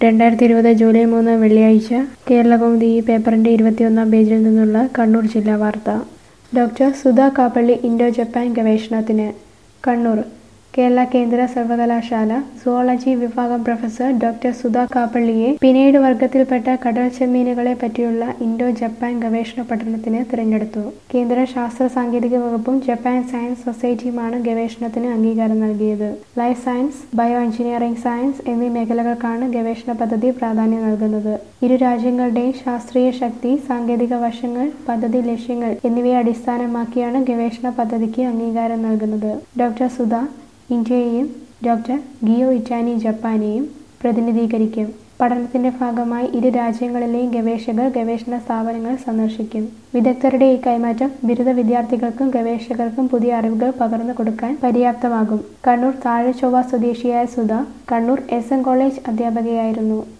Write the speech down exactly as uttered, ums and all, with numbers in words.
രണ്ടായിരത്തി ഇരുപത് ജൂലൈ മൂന്ന് വെള്ളിയാഴ്ച കേരളകൗമുദി ഈ പേപ്പറിന്റെ ഇരുപത്തിയൊന്നാം പേജിൽ നിന്നുള്ള കണ്ണൂർ ജില്ലാ വാർത്ത. Doctor Sudha Kappally Indo Japan ഗവേഷണത്തിന്. കണ്ണൂർ കേരള കേന്ദ്ര സർവകലാശാല സുവോളജി വിഭാഗം പ്രൊഫസർ ഡോക്ടർ സുധാ കാപ്പള്ളിയെ പിനൈഡ് വർഗത്തിൽപ്പെട്ട കടൽ ചെമ്മീനുകളെ പറ്റിയുള്ള ഇൻഡോ ജപ്പാൻ ഗവേഷണ പഠനത്തിന് തിരഞ്ഞെടുത്തു. കേന്ദ്ര ശാസ്ത്ര സാങ്കേതിക വകുപ്പും ജപ്പാൻ സയൻസ് സൊസൈറ്റിയുമാണ് ഗവേഷണത്തിന് അംഗീകാരം നൽകിയത്. Life science, bio engineering science എന്നീ മേഖലകൾക്കാണ് ഗവേഷണ പദ്ധതി പ്രാധാന്യം നൽകുന്നത്. ഇരു രാജ്യങ്ങളുടെയും ശാസ്ത്രീയ ശക്തി, സാങ്കേതിക വശങ്ങൾ, പദ്ധതി ലക്ഷ്യങ്ങൾ എന്നിവയെ അടിസ്ഥാനമാക്കിയാണ് ഗവേഷണ പദ്ധതിക്ക് അംഗീകാരം നൽകുന്നത്. ഡോക്ടർ സുധ ഇന്ത്യയെയും ഡോക്ടർ ഗിയോ ഇറ്റാനി ജപ്പാനെയും പ്രതിനിധീകരിക്കും. പഠനത്തിന്റെ ഭാഗമായി ഇരു രാജ്യങ്ങളിലെയും ഗവേഷകർ ഗവേഷണ സ്ഥാപനങ്ങൾ സന്ദർശിക്കും. വിദഗ്ധരുടെ ഈ കൈമാറ്റം ബിരുദ വിദ്യാർത്ഥികൾക്കും ഗവേഷകർക്കും പുതിയ അറിവുകൾ പകർന്നു കൊടുക്കാൻ പര്യാപ്തമാകും. കണ്ണൂർ താഴെചൊവ്വ സ്വദേശിയായ Sudha Kannur S N college അധ്യാപകയായിരുന്നു.